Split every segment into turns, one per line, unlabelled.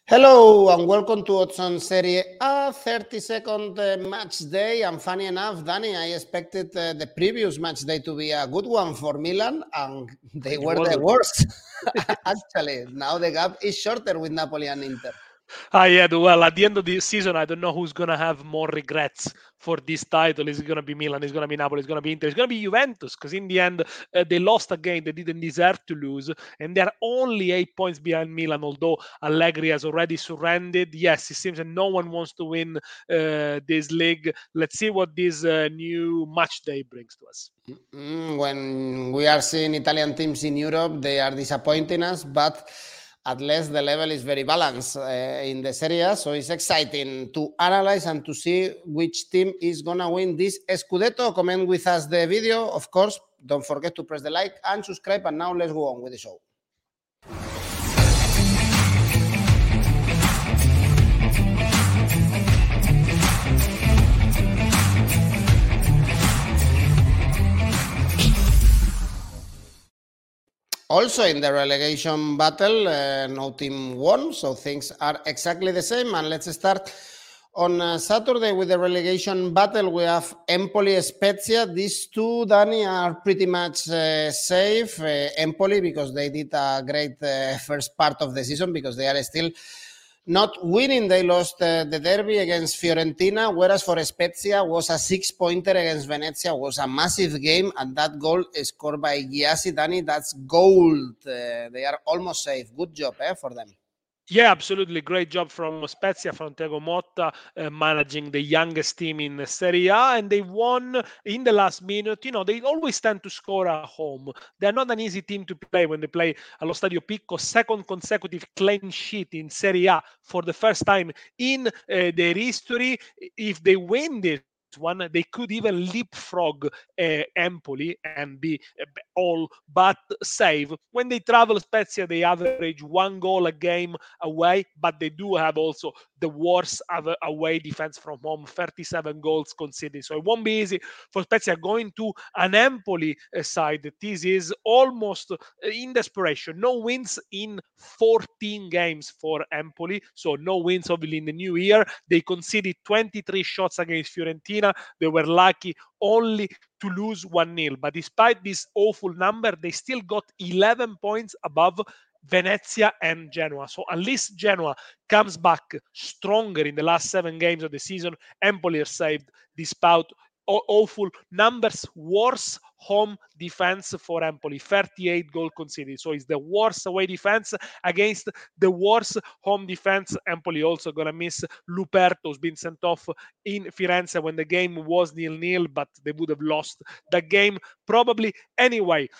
Hello and welcome to Odds Serie A 32nd match day. And funny enough, Danny, I expected the previous match day to be a good one for Milan, and they were the worst. Actually, now the gap is shorter with Napoli and Inter.
Well, at the end of the season, I don't know who's going to have more regrets for this title. Is it going to be Milan? Is it going to be Napoli? Is it going to be Inter? It's going to be Juventus, because in the end, they lost a game they didn't deserve to lose, and they're only 8 points behind Milan, although Allegri has already surrendered. Yes, it seems that no one wants to win this league. Let's see what this new match day brings to us.
When we are seeing Italian teams in Europe, they are disappointing us, but at least the level is very balanced in the Serie A, so it's exciting to analyze and to see which team is going to win this Scudetto. Comment with us the video, of course. Don't forget to press the like and subscribe, and now let's go on with the show. Also in the relegation battle, no team won, so things are exactly the same. And let's start on Saturday with the relegation battle. We have Empoli, Spezia. These two, Danny, are pretty much safe. Empoli, because they did a great first part of the season, because they are still not winning. They lost the derby against Fiorentina, whereas for Spezia was a 6-pointer against Venezia, was a massive game, and that goal is scored by Gyasi. Danny, that's gold. They are almost safe. Good job for them.
Yeah, absolutely. Great job from Spezia, from Thiago Motta, managing the youngest team in Serie A, and they won in the last minute. You know, they always tend to score at home. They're not an easy team to play when they play allo Stadio Picco. Second consecutive clean sheet in Serie A for the first time in their history. If they win this one, they could even leapfrog Empoli and be all but safe. When they travel Spezia, they average 1 goal a game away, but they do have also the worst away defense from home, 37 goals conceded. So it won't be easy for Spezia going to an Empoli side. This is almost in desperation. No wins in 14 games for Empoli, so no wins obviously in the new year. They conceded 23 shots against Fiorentina. They were lucky only to lose 1-0. But despite this awful number, they still got 11 points above Venezia and Genoa. So at least Genoa comes back stronger in the last 7 games of the season. Empoli are saved despite awful numbers. Worse home defense for Empoli, 38 goal conceded. So it's the worst away defense against the worst home defense. Empoli also gonna miss Luperto, who's been sent off in Firenze when the game was 0-0, but they would have lost the game probably anyway.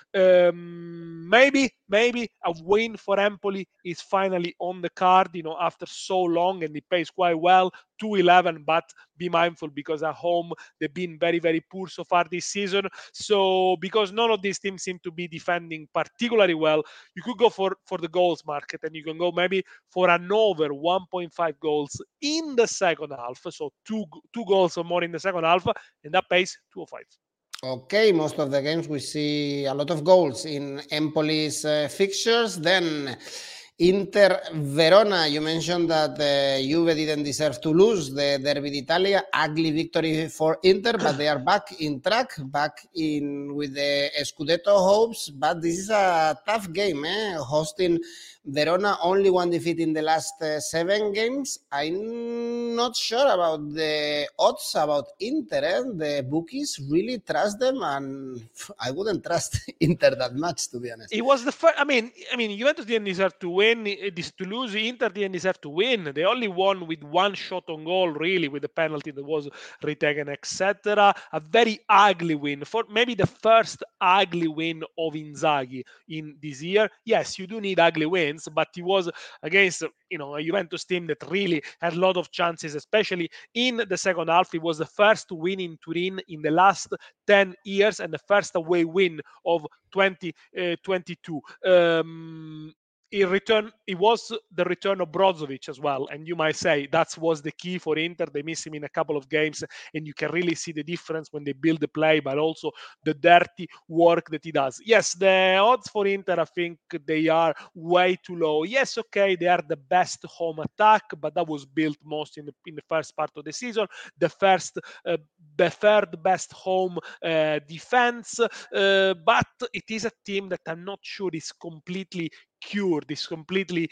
Maybe a win for Empoli is finally on the card, you know, after so long, and it pays quite well, 2-11, but be mindful because at home they've been very, very poor so far this season. So because none of these teams seem to be defending particularly well, you could go for the goals market, and you can go maybe for an over 1.5 goals in the second half. So two goals or more in the second half, and that pays 205.
Okay, most of the games we see a lot of goals in Empoli's fixtures. Then Inter Verona, you mentioned that Juve didn't deserve to lose the Derby d'Italia. Ugly victory for Inter, but they are back in track, back in with the Scudetto hopes. But this is a tough game, hosting Verona, only one defeat in the last 7 games. I'm not sure about the odds about Inter. The bookies really trust them, and I wouldn't trust Inter that much, to be honest.
It was the first. I mean, Juventus didn't deserve to win. To lose, Inter didn't deserve to win. They only won with one shot on goal, really, with the penalty that was retaken, etc. A very ugly win, for maybe the first ugly win of Inzaghi in this year. Yes, you do need ugly wins, but it was against a Juventus team that really had a lot of chances, especially in the second half. It was the first win in Turin in the last 10 years and the first away win of 2022. It was the return of Brozovic as well, and you might say that was the key for Inter. They miss him in a couple of games, and you can really see the difference when they build the play, but also the dirty work that he does. Yes, the odds for Inter, I think they are way too low. Yes, okay, they are the best home attack, but that was built most in the first part of the season. The third best home defense, but it is a team that I'm not sure is completely cured, is completely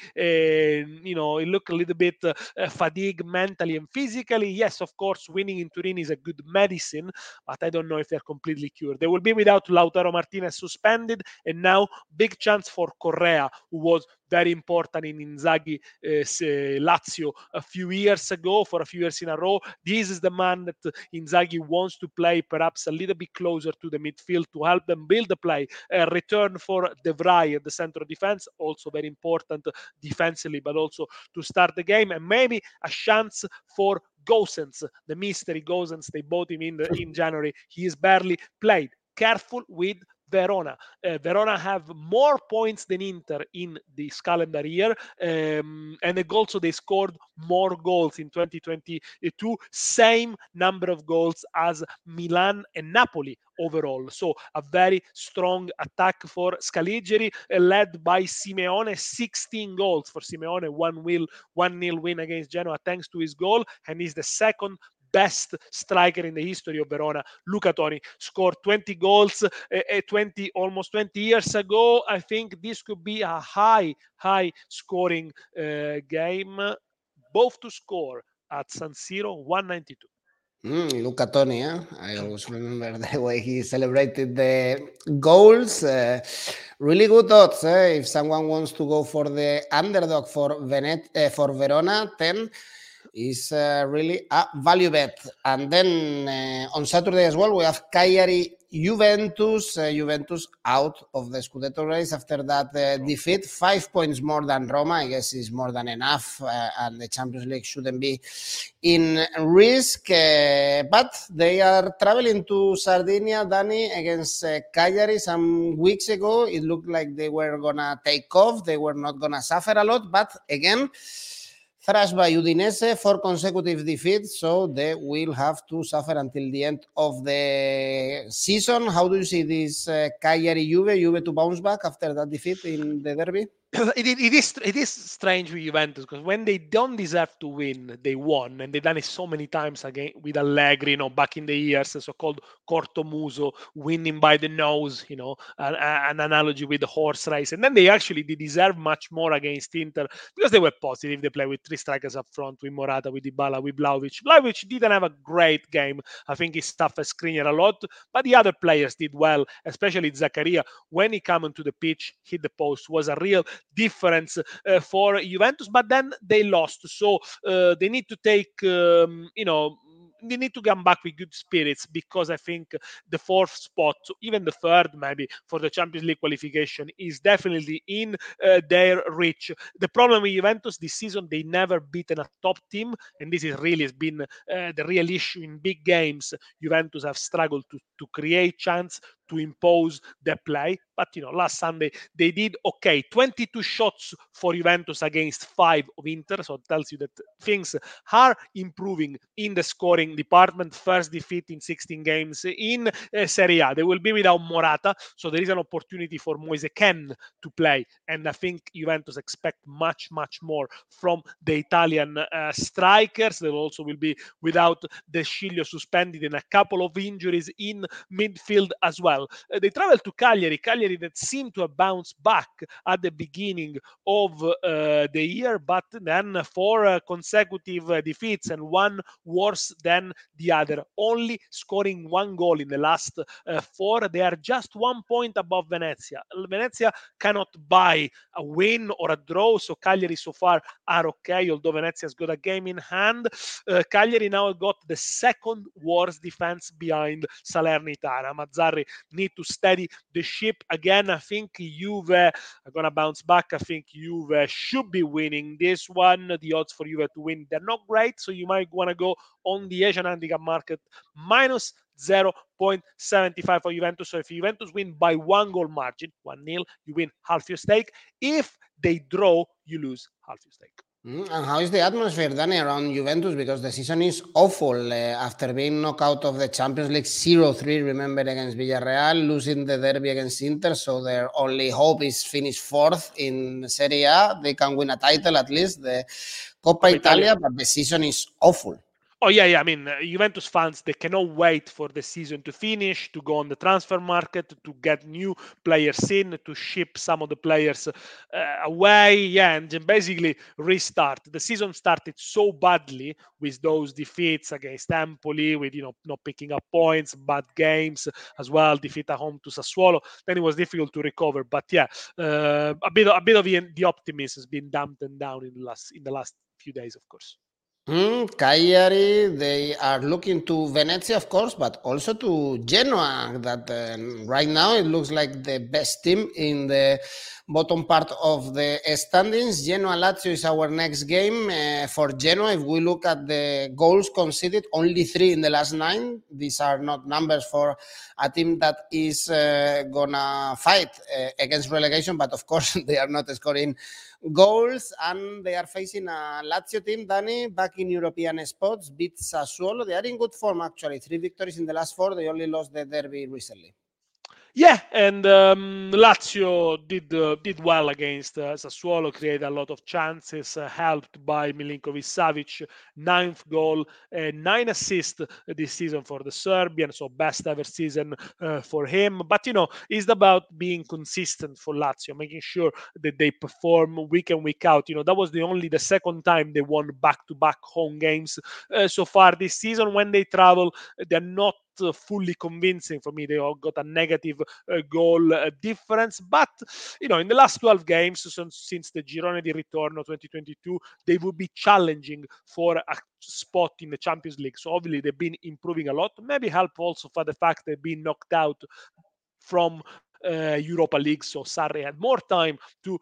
it look a little bit fatigued mentally and physically. Yes, of course, winning in Turin is a good medicine, but I don't know if they're completely cured. They will be without Lautaro Martinez suspended, and now big chance for Correa, who was very important in Inzaghi Lazio a few years ago, for a few years in a row. This is the man that Inzaghi wants to play perhaps a little bit closer to the midfield to help them build the play. Return for De Vrij at the center of defense, also very important defensively, but also to start the game, and maybe a chance for Gosens, the mystery Gosens. They bought him in January. He is barely played. Careful with Verona. Verona have more points than Inter in this calendar year, and also they scored more goals in 2022, same number of goals as Milan and Napoli overall. So a very strong attack for Scaligeri, led by Simeone. 16 goals for Simeone, 1-0 win against Genoa thanks to his goal, and he's the second best striker in the history of Verona. Luca Toni scored 20 goals almost 20 years ago. I think this could be a high scoring game, both to score at San Siro, 192.
Luca Toni, I always remember the way he celebrated the goals. Really good odds. If someone wants to go for the underdog for Verona, 10 is really a value bet. And then on Saturday as well, we have Cagliari Juventus. Juventus out of the Scudetto race after that defeat. 5 points more than Roma. I guess is more than enough, and the Champions League shouldn't be in risk. But they are traveling to Sardinia, Danny, against Cagliari some weeks ago. It looked like they were going to take off. They were not going to suffer a lot. But again, thrashed by Udinese, 4 consecutive defeats, so they will have to suffer until the end of the season. How do you see this Cagliari Juve to bounce back after that defeat in the derby?
It is strange with Juventus, because when they don't deserve to win, they won, and they've done it so many times again with Allegri, back in the years, so-called cortomuso, winning by the nose, an analogy with the horse race. And then they deserve much more against Inter, because they were positive. They play with 3 strikers up front, with Morata, with Dybala, with Vlahovic. Vlahovic didn't have a great game. I think he stuffed Skriniar a lot, but the other players did well, especially Zaccaria. When he came onto the pitch, hit the post, was a real difference for Juventus, but then they lost. So they need to take, they need to come back with good spirits, because I think the 4th spot, even the 3rd maybe, for the Champions League qualification is definitely in their reach. The problem with Juventus this season, they never beaten a top team, and this is really has been the real issue in big games. Juventus have struggled to create chance, to impose their play. But last Sunday they did okay. 22 shots for Juventus against 5 of Inter, so it tells you that things are improving in the scoring department. First defeat in 16 games in Serie A. They will be without Morata, so there is an opportunity for Moise Kean to play, and I think Juventus expect much more from the Italian strikers. They also will be without De Sciglio, suspended, and a couple of injuries in midfield as well. They travel to Cagliari that seemed to have bounced back at the beginning of the year, but then 4 consecutive defeats, and one worse than the other, only scoring 1 goal in the last 4. They are just 1 point above Venezia. Venezia cannot buy a win or a draw, so Cagliari so far are okay, although Venezia's got a game in hand. Cagliari now got the 2nd worst defense behind Salernitana. Mazzarri need to steady the ship again. I think Juve are gonna bounce back. I think Juve should be winning this one. The odds for Juve to win, they're not great, so you might want to go on the Asian handicap market minus 0.75 for Juventus. So if Juventus win by 1 goal margin, 1-0, you win half your stake. If they draw, you lose half your stake.
And how is the atmosphere, Danny, around Juventus? Because the season is awful. After being knocked out of the Champions League 0-3, remember, against Villarreal, losing the derby against Inter, so their only hope is finish fourth in Serie A. They can win a title, at least, the Coppa Italia, but the season is awful.
Oh, yeah. I mean, Juventus fans, they cannot wait for the season to finish, to go on the transfer market, to get new players in, to ship some of the players away, and basically restart. The season started so badly with those defeats against Empoli, with not picking up points, bad games as well, defeat at home to Sassuolo. Then it was difficult to recover. But yeah, a bit of the optimism has been dampened down in the last few days, of course.
Cagliari, they are looking to Venezia, of course, but also to Genoa, that right now it looks like the best team in the bottom part of the standings. Genoa-Lazio is our next game. For Genoa, if we look at the goals conceded, only 3 in the last 9. These are not numbers for a team that is gonna fight against relegation, but of course they are not scoring goals, and they are facing a Lazio team, Danny, back in European spots, beat Sassuolo. They are in good form, actually. 3 victories in the last 4. They only lost the derby recently.
Yeah, and Lazio did well against Sassuolo, created a lot of chances, helped by Milinkovic-Savic, 9th goal, 9 assists this season for the Serbian, so best ever season for him. But, it's about being consistent for Lazio, making sure that they perform week in, week out. That was the second time they won back-to-back home games so far this season. When they travel, they're not fully convincing for me. They all got a negative goal difference, but in the last 12 games since the Girone di Ritorno 2022, they would be challenging for a spot in the Champions League. So obviously they've been improving a lot. Maybe help also for the fact they've been knocked out from Europa League, so Sarri had more time to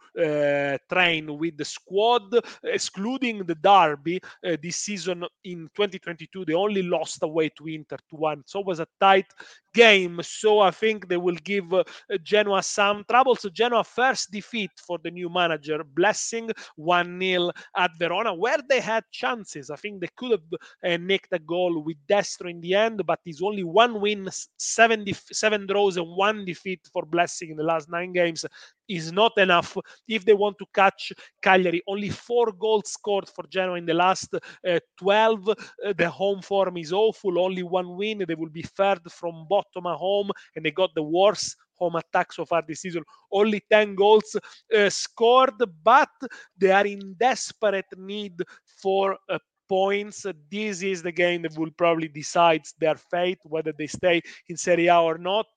train with the squad. Excluding the derby this season in 2022, they only lost away to Inter 2-1, so it was a tight game. So I think they will give Genoa some trouble. So Genoa first defeat for the new manager, Blessing, 1-0 at Verona, where they had chances. I think they could have nicked a goal with Destro in the end, but it's only 1 win, 7 draws and 1 defeat for Blessing in the last 9 games is not enough if they want to catch Cagliari. Only 4 goals scored for Genoa in the last 12. The home form is awful. Only 1 win. They will be third from bottom at home, and they got the worst home attack so far this season. Only 10 goals scored, but they are in desperate need for points. This is the game that will probably decide their fate, whether they stay in Serie A or not.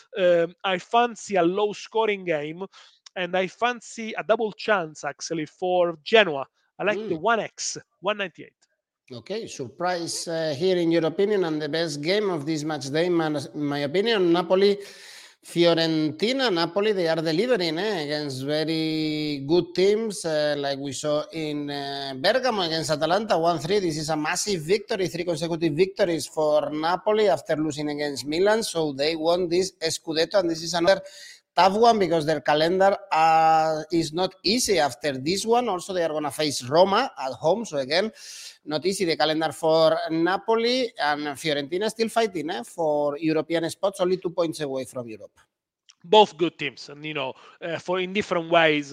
I fancy a low scoring game, and I fancy a double chance actually for Genoa. I like the 1x, 198.
Okay, surprise here in your opinion, and the best game of this match day, in my opinion, Napoli. Fiorentina, Napoli, they are delivering against very good teams, like we saw in Bergamo against Atalanta, 1-3. This is a massive victory, 3 consecutive victories for Napoli after losing against Milan. So they won this Scudetto, and this is another tough one because their calendar is not easy after this one. Also, they are going to face Roma at home. So again, not easy, the calendar for Napoli, and Fiorentina still fighting for European spots, only 2 points away from Europe.
Both good teams, and for in different ways.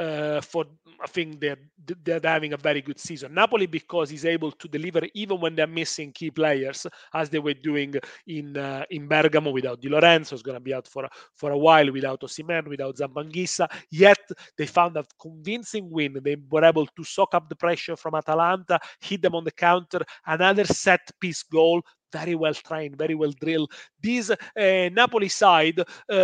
I think they're having a very good season. Napoli, because he's able to deliver even when they're missing key players, as they were doing in Bergamo without Di Lorenzo, is going to be out for a while, without Osimhen, without Zambanghissa. Yet they found a convincing win. They were able to soak up the pressure from Atalanta, hit them on the counter, another set piece goal. Very well trained, very well drilled. This Napoli side,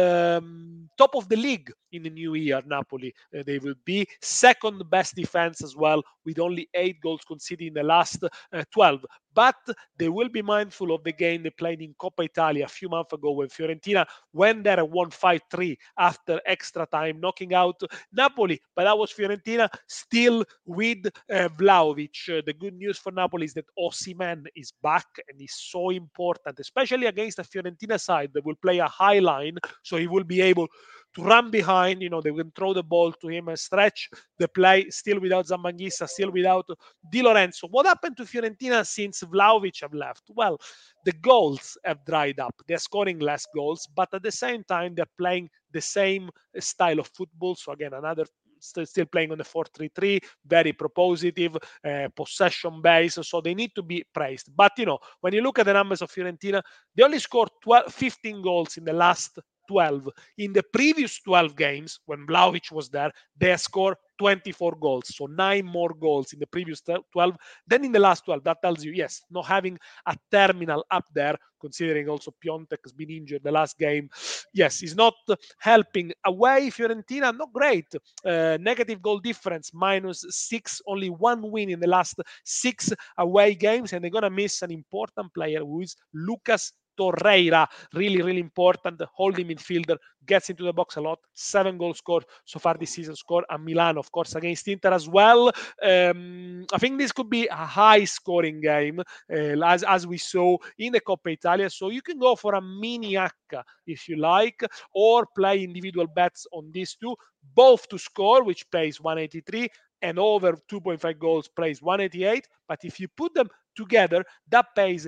top of the league in the new year. Napoli, they will be second best defense as well, with only 8 goals conceded in the last 12. but they will be mindful of the game they played in Coppa Italia a few months ago when Fiorentina went there and won 5-3 after extra time, knocking out Napoli. But that was Fiorentina still with Vlahovic. The good news for Napoli is that Osimhen is back and is so important, especially against a Fiorentina side that will play a high line, so he will be able to run behind. They can throw the ball to him and stretch the play, still without Zambanghissa, still without Di Lorenzo. What happened to Fiorentina since Vlahovic have left? Well, the goals have dried up. They're scoring less goals, but at the same time, they're playing the same style of football. So again, another still playing on the 4-3-3, very propositive, possession base. So they need to be praised. But when you look at the numbers of Fiorentina, they only scored 15 goals in the last 12. In the previous 12 games, when Vlahovic was there, they scored 24 goals. So 9 more goals in the previous 12 than in the last 12. That tells you, yes, not having a terminal up there, considering also Piontek has been injured the last game. Yes, he's not helping. Away, Fiorentina, not great. Negative goal difference, -6, only 1 win in the last 6 away games, and they're going to miss an important player who is Lucas Torreira, really important holding midfielder, gets into the box a lot. 7 goals scored so far this season, scored at Milan, of course, against Inter as well. I think this could be a high scoring game, as we saw in the Coppa Italia. So you can go for a mini H if you like, or play individual bets on these two, both to score, which pays 183, and over 2.5 goals plays 188. But if you put them together, that pays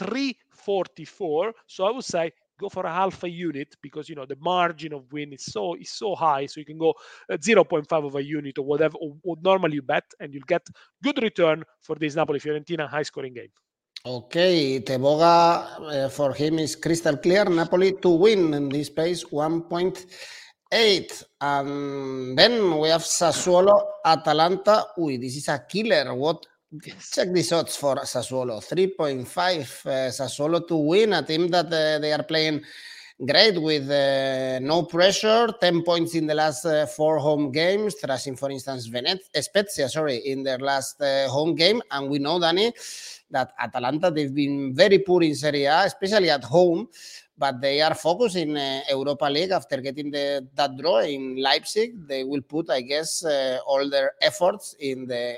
344. So I would say go for a half a unit, because the margin of win is so high. So you can go 0.5 of a unit or whatever, or normally you bet, and you'll get good return for this Napoli Fiorentina high scoring game.
Okay, Teboga for him is crystal clear. Napoli to win in this pace 1.8. And then we have Sassuolo Atalanta. This is a killer. Check these odds for Sassuolo. 3.5 Sassuolo to win, a team that they are playing great with no pressure. 10 points in the last 4 home games, thrashing, for instance, Spezia, in their last home game. And we know, Danny, that Atalanta, they've been very poor in Serie A, especially at home, but they are focused in Europa League after getting that draw in Leipzig. They will put, I guess, all their efforts in the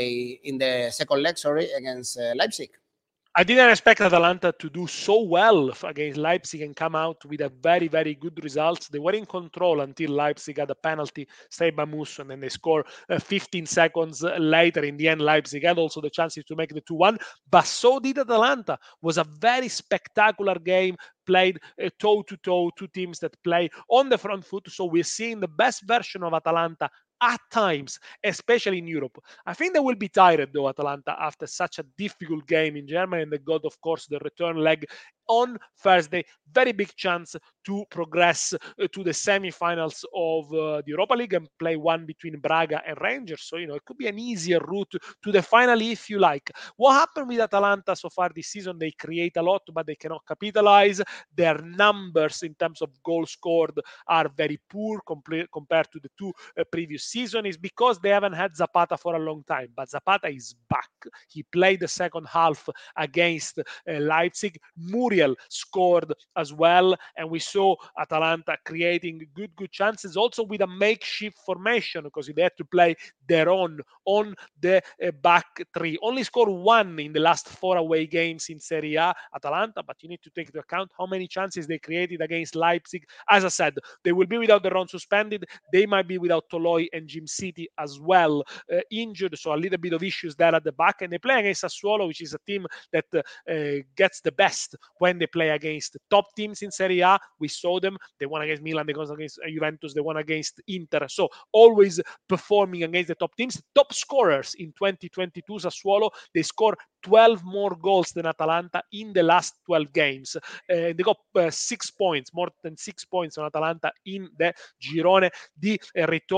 second leg, against Leipzig.
I didn't expect Atalanta to do so well against Leipzig and come out with a very, very good result. They were in control until Leipzig had a penalty saved by Musso, and then they scored 15 seconds later. In the end, Leipzig had also the chances to make the 2-1, but so did Atalanta. It was a very spectacular game, played toe-to-toe, two teams that play on the front foot. So we're seeing the best version of Atalanta at times, especially in Europe. I think they will be tired, though, Atalanta, after such a difficult game in Germany, and they got, of course, the return leg on Thursday. Very big chance to progress to the semi-finals of the Europa League and play one between Braga and Rangers. So, it could be an easier route to the final if you like. What happened with Atalanta so far this season? They create a lot, but they cannot capitalize. Their numbers in terms of goals scored are very poor compared to the 2 previous season. Is because they haven't had Zapata for a long time, but Zapata is back. He played the second half against Leipzig. Muriel scored as well, and we saw Atalanta creating good chances, also with a makeshift formation, because they had to play their own on the back 3. Only scored 1 in the last 4 away games in Serie A, Atalanta, but you need to take into account how many chances they created against Leipzig. As I said, they will be without Deron suspended. They might be without Toloi and Jim City as well, injured, so a little bit of issues there at the back. And they play against Sassuolo, which is a team that gets the best when they play against top teams in Serie A. We saw them. They won against Milan, they won against Juventus, they won against Inter. So always performing against the top teams. Top scorers in 2022, Sassuolo, they scored 12 more goals than Atalanta in the last 12 games. They got 6 points, more than 6 points on Atalanta in the girone di ritorno. They're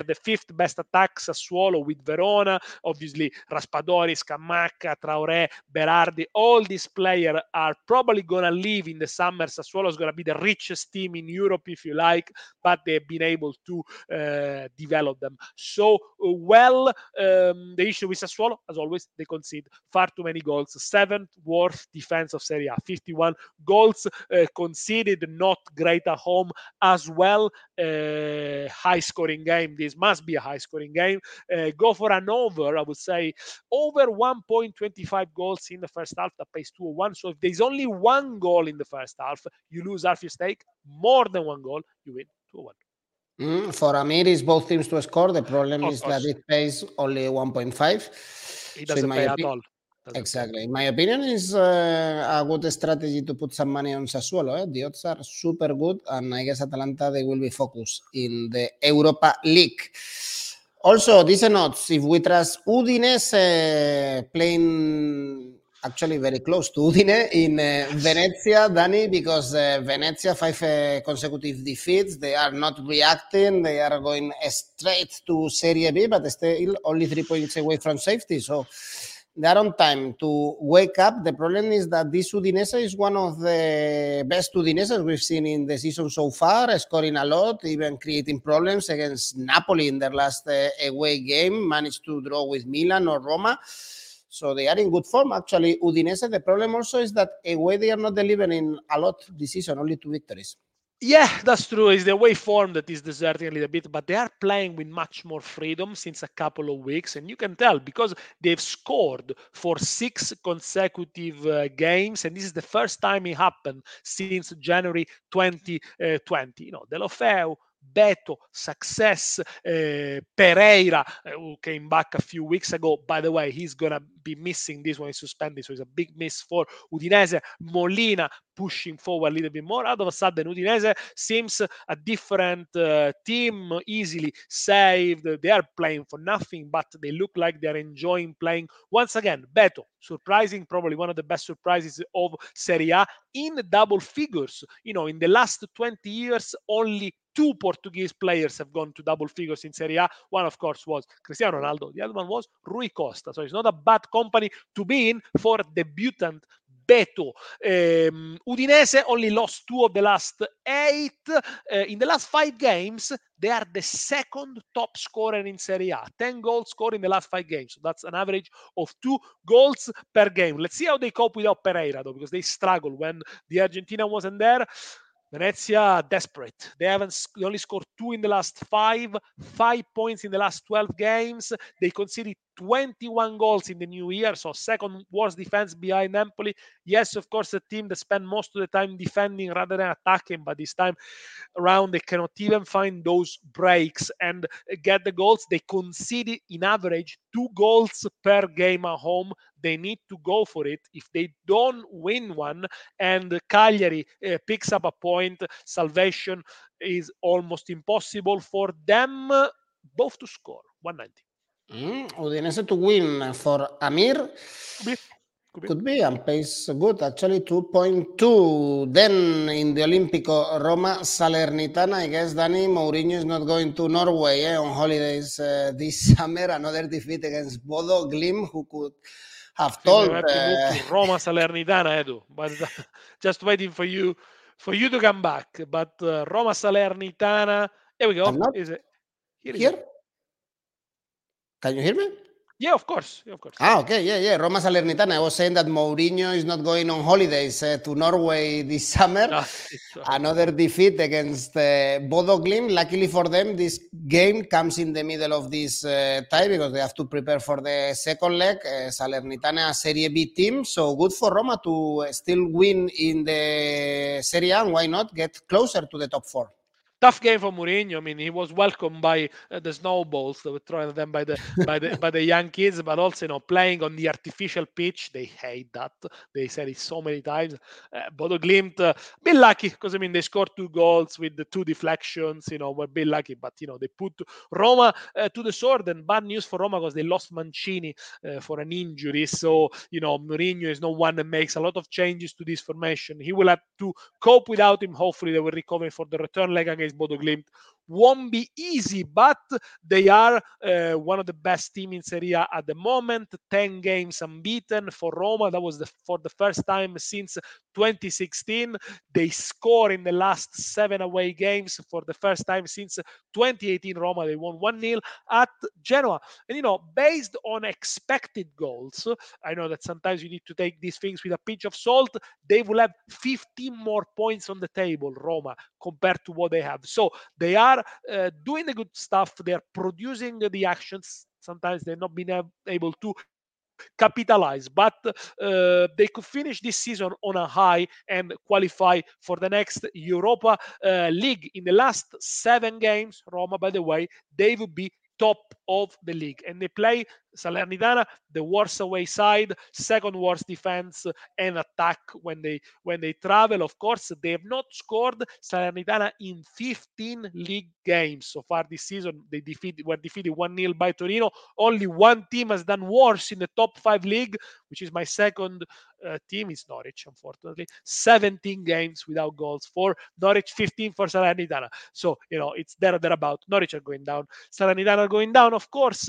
They're the 5th best attack, Sassuolo, with Verona. Obviously, Raspadori, Scamacca, Traoré, Berardi, all these players are probably going to leave in the summer. Sassuolo is going to be the richest team in Europe, if you like, but they've been able to develop them so well. The issue with Sassuolo, as always, they concede far too many goals. 7th worst defense of Serie A, 51 goals conceded, not great at home as well. High scoring game. This must be a high scoring game. Go for an over, I would say, over 1.25 goals in the first half. That pays 201. So if there's only one goal in the first half, you lose half your stake. More than one goal, you win 201.
For Amir, it's both teams to score. The problem
Of
is
course.
that it pays only 1.5.
It doesn't pay at all.
Exactly. In my opinion, it's a good strategy to put some money on Sassuolo. The odds are super good, and I guess Atalanta, they will be focused in the Europa League. Also, decent odds. If we trust Udinese playing actually very close to Udine in Venezia, Danny, because Venezia 5 consecutive defeats. They are not reacting. They are going straight to Serie B, but still only 3 points away from safety. So they are on time to wake up. The problem is that this Udinese is one of the best Udineses we've seen in the season so far, scoring a lot, even creating problems against Napoli in their last away game, managed to draw with Milan or Roma. So they are in good form. Actually, Udinese, the problem also is that away they are not delivering a lot this season, only 2 victories.
Yeah, that's true. It's the away form that is deserting a little bit, but they are playing with much more freedom since a couple of weeks. And you can tell because they've scored for 6 consecutive games. And this is the first time it happened since January 2020. Deulofeu, Beto, Success, Pereira, who came back a few weeks ago. By the way, he's going to be missing this one. He's suspended, so it's a big miss for Udinese. Molina pushing forward a little bit more. Out of a sudden, Udinese seems a different team, easily saved. They are playing for nothing, but they look like they're enjoying playing. Once again, Beto, surprising, probably one of the best surprises of Serie A in double figures. In the last 20 years, only 2 Portuguese players have gone to double figures in Serie A. One, of course, was Cristiano Ronaldo. The other one was Rui Costa. So it's not a bad company to be in for debutant Beto. Udinese only lost 2 of the last 8. In the last 5 games, they are the second top scorer in Serie A. 10 goals scored in the last 5 games. So that's an average of 2 goals per game. Let's see how they cope without Pereira, though, because they struggled when the Argentina wasn't there. Venezia, desperate. They only scored 2 in the last 5 points in the last 12 games. They conceded 21 goals in the new year, so second worst defense behind Empoli. Yes, of course, a team that spend most of the time defending rather than attacking, but this time around they cannot even find those breaks and get the goals. They conceded in average 2 goals per game at home. They need to go for it. If they don't win one and Cagliari picks up a point, salvation is almost impossible for them both to score. 190.
Udinese to win for Amir. Could be, and pays good, actually 2.2. Then in the Olimpico, Roma Salernitana, I guess, Danny, Mourinho is not going to Norway on holidays this summer. Another defeat against Bodo Glimt, who could have told...
have to move to Roma Salernitana, Edu, but just waiting for you to come back. But Roma Salernitana, here we go. Is it
here? Can you hear me?
Yeah, of course.
Okay, yeah. Roma Salernitana. I was saying that Mourinho is not going on holidays to Norway this summer. Another defeat against Bodo Glimt. Luckily for them, this game comes in the middle of this tie because they have to prepare for the second leg. Salernitana, a Serie B team. So good for Roma to still win in the Serie A. And why not get closer to the top 4?
Tough game for Mourinho. I mean, he was welcomed by the snowballs that were thrown at them by the young kids, but also, playing on the artificial pitch. They hate that. They said it so many times. Bodo Glimt, a bit lucky because they scored 2 goals with the 2 deflections. Were a bit lucky, but they put Roma to the sword. And bad news for Roma because they lost Mancini for an injury. So Mourinho is not one that makes a lot of changes to this formation. He will have to cope without him. Hopefully, they will recover for the return leg against against Bodo Glimt won't be easy, but they are one of the best teams in Serie A at the moment. 10 games unbeaten for Roma. That was for the first time since 2016. They score in the last 7 away games for the first time since 2018. Roma, they won 1-0 at Genoa. And, based on expected goals, I know that sometimes you need to take these things with a pinch of salt. They will have 15 more points on the table, Roma, compared to what they have. So they are doing the good stuff. They are producing the actions. Sometimes they've not been able to capitalize, but they could finish this season on a high and qualify for the next Europa League. In the last 7 games, Roma, by the way, they would be top of the league, and they play Salernitana, the worst away side, second worst defense and attack when they travel. Of course, they have not scored Salernitana in 15 league games so far this season. They were defeated 1-0 by Torino. Only one team has done worse in the top 5 league, which is my second team, is Norwich, unfortunately. 17 games without goals for Norwich, 15 for Salernitana. So, it's there or thereabout. Norwich are going down. Salernitana are going down, of course.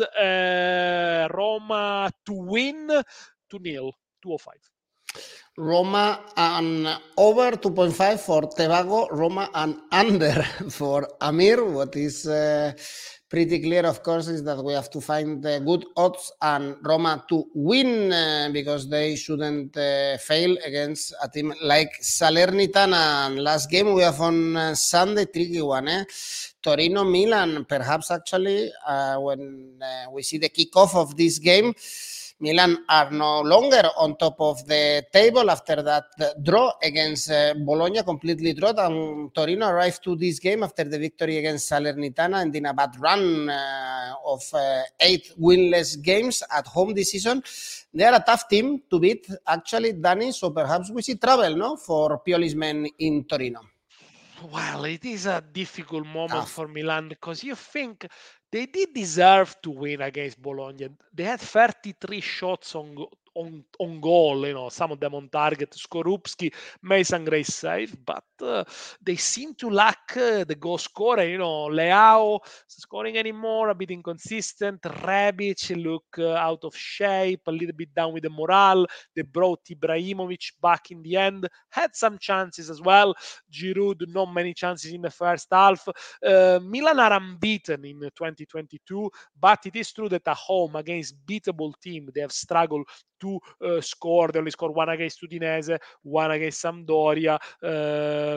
Roma to win 2-0, 205.
Roma and over 2.5 for Tevago, Roma and under for Amir. What is pretty clear, of course, is that we have to find the good odds and Roma to win because they shouldn't fail against a team like Salernitana. And last game we have on Sunday, tricky one, Torino-Milan. Perhaps actually when we see the kickoff of this game, Milan are no longer on top of the table after that draw against Bologna, completely draw. And Torino arrived to this game after the victory against Salernitana and in a bad run of 8 winless games at home this season. They are a tough team to beat, actually, Danny. So perhaps we see trouble, for Pioli's men in Torino.
Well, it is a difficult moment for Milan because you think they did deserve to win against Bologna. They had 33 shots on goal, some of them on target. Skorupski made some great saves, but they seem to lack the goal scorer. Leao scoring anymore, a bit inconsistent. Rebic look out of shape, a little bit down with the morale. They brought Ibrahimovic back in the end, had some chances as well. Giroud, not many chances in the first half. Milan are unbeaten in 2022, but it is true that at home against beatable team, they have struggled to score. They only scored 1 against Udinese, 1 against Sampdoria. They're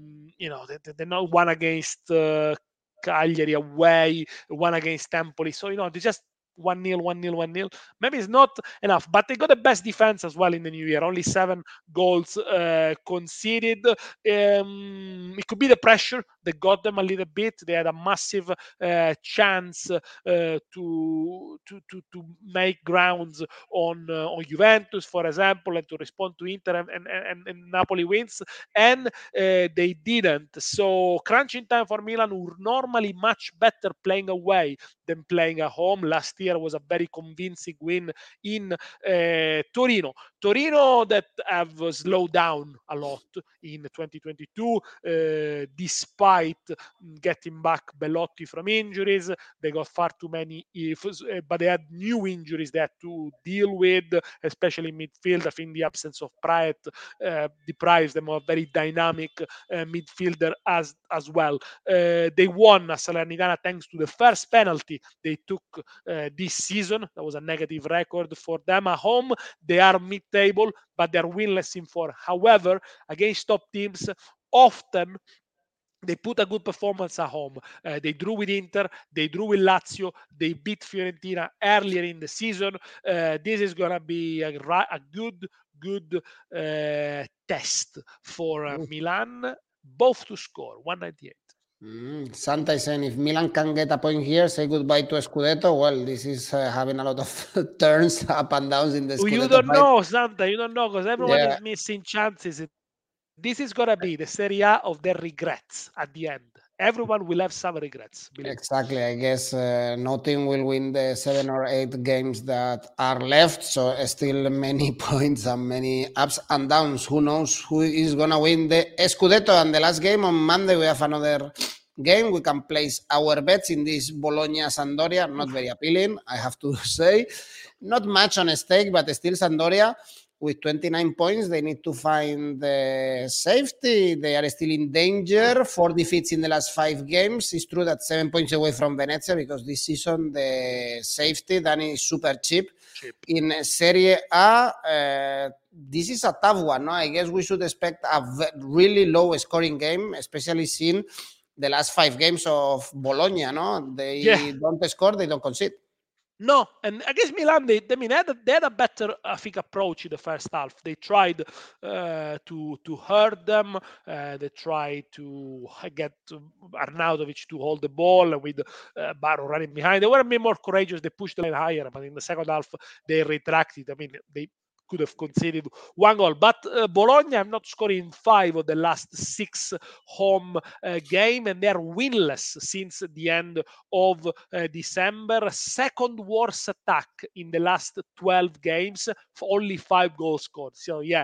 not 1 against Cagliari away, 1 against Empoli. So, they just 1-0, 1-0, 1-0. Maybe it's not enough, but they got the best defense as well in the new year. Only 7 goals conceded. It could be the pressure that got them a little bit. They had a massive chance to make grounds on Juventus, for example, and to respond to Inter and Napoli wins, and they didn't. So crunching time for Milan, who are normally much better playing away than playing at home. Last year was a very convincing win in Torino. Torino that have slowed down a lot in 2022, despite getting back Belotti from injuries. They got far too many but they had new injuries they had to deal with, especially in midfield. I think the absence of Praet deprives them of a very dynamic midfielder as well. They won a Salernitana thanks to the first penalty they took this season. That was a negative record for them at home. They are mid-table, but they are winless in 4. However, against top teams, often they put a good performance at home. They drew with Inter, they drew with Lazio, they beat Fiorentina earlier in the season. This is going to be a good test for Milan, both to score, 198.
Santa is saying if Milan can get a point here, say goodbye to Scudetto. Well, this is having a lot of turns up and downs in the Scudetto.
You don't know, Santa. You don't know because everyone is missing chances. This is going to be the Serie A of their regrets at the end. Everyone will have some regrets.
Exactly. I guess no team will win the 7 or 8 games that are left. So still many points and many ups and downs. Who knows who is going to win the Scudetto? And the last game on Monday, we have another game. We can place our bets in this Bologna-Sampdoria. Not very appealing, I have to say. Not much on stake, but still Sampdoria with 29 points. They need to find the safety. They are still in danger. 4 defeats in the last 5 games. It's true that 7 points away from Venezia, because this season the safety, Danny, is super cheap. In Serie A, this is a tough one. No? I guess we should expect a really low scoring game, especially seeing the last 5 games of Bologna. No? They don't score, they don't concede.
No, and against Milan, they had a better, I think, approach in the first half. They tried to hurt them. They tried to get Arnautovic to hold the ball with Barrow running behind. They were a bit more courageous. They pushed the line higher, but in the second half, they retracted. I mean, they could have conceded 1 goal. But Bologna have not scored in 5 of the last 6 home game, and they are winless since the end of December. Second worst attack in the last 12 games, for only 5 goals scored. So yeah,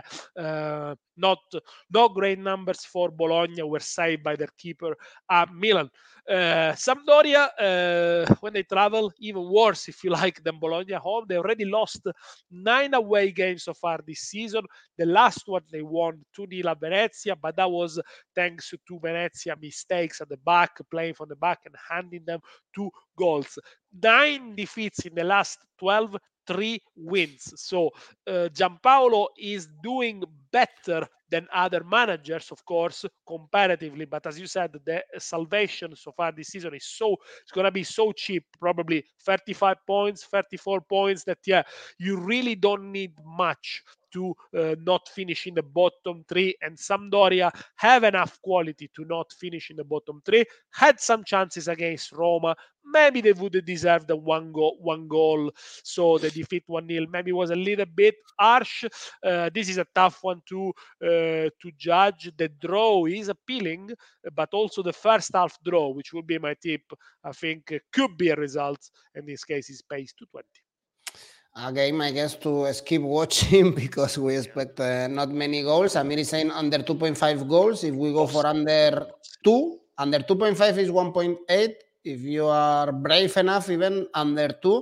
not great numbers for Bologna. Were saved by their keeper at Milan. Sampdoria, when they travel, even worse, if you like, than Bologna home. They already lost 9 away games so far this season. The last one they won 2-0 at Venezia, but that was thanks to Venezia mistakes at the back, playing from the back and handing them 2 goals. 9 defeats in the last 12, 3 wins. So Giampaolo is doing better than other managers, of course, comparatively. But as you said, the salvation so far this season is going to be so cheap, probably 35 points, 34 points, that, yeah, you really don't need much to not finish in the bottom 3, and Sampdoria have enough quality to not finish in the bottom 3. Had some chances against Roma. Maybe they would deserve the one goal, so the defeat 1-0 maybe was a little bit harsh. This is a tough one to judge. The draw is appealing, but also the first half draw, which will be my tip, I think could be a result. In this case, is pays 2.20.
A game, I guess, to skip watching because we expect not many goals. Amir is saying under 2.5 goals. If we go for under 2, under 2.5 is 1.8. If you are brave enough, even under 2,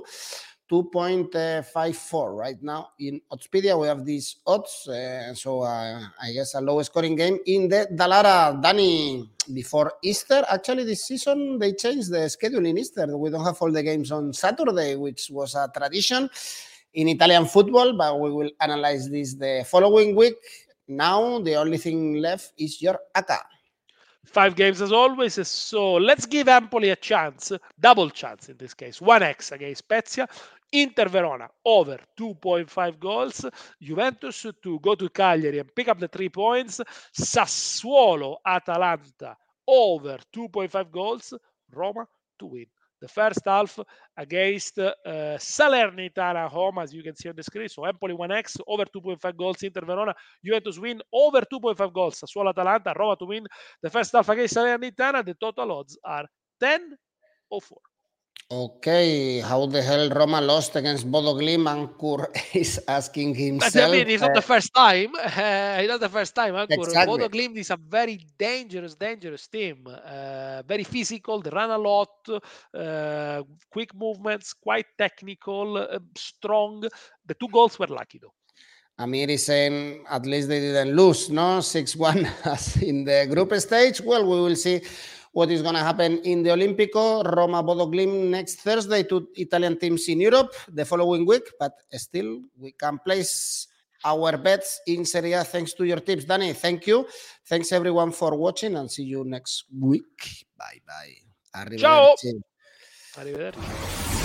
2.54 right now. In Oddspedia, we have these odds. So I guess a low scoring game in the Dallara. Danny, before Easter, actually this season, they changed the schedule in Easter. We don't have all the games on Saturday, which was a tradition in Italian football, but we will analyze this the following week. Now, the only thing left is your ACA.
5 games as always, so let's give Empoli a chance, double chance in this case. 1x against Spezia, Inter Verona over 2.5 goals, Juventus to go to Cagliari and pick up the 3 points, Sassuolo Atalanta over 2.5 goals, Roma to win the first half against Salernitana home, as you can see on the screen. So Empoli 1x, over 2.5 goals, Inter Verona, Juventus win, over 2.5 goals, Sassuolo Atalanta, Roma to win the first half against Salernitana. The total odds are 10-4.
Okay, how the hell Roma lost against Bodo Glimt? Ankur is asking himself.
But I mean, it's not the first time. It's not the first time, Ankur.
Exactly.
Bodo Glimt is a very dangerous team. Very physical. They run a lot. Quick movements, quite technical, strong. The 2 goals were lucky, though.
Amir is saying at least they didn't lose, no? 6-1 as in the group stage. Well, we will see what is going to happen in the Olimpico. Roma, Bodo Glimt next Thursday, 2 Italian teams in Europe the following week, but still we can place our bets in Serie A thanks to your tips. Danny, thank you. Thanks everyone for watching and see you next week. Bye-bye. Arrivederci.
Ciao. Arrivederci.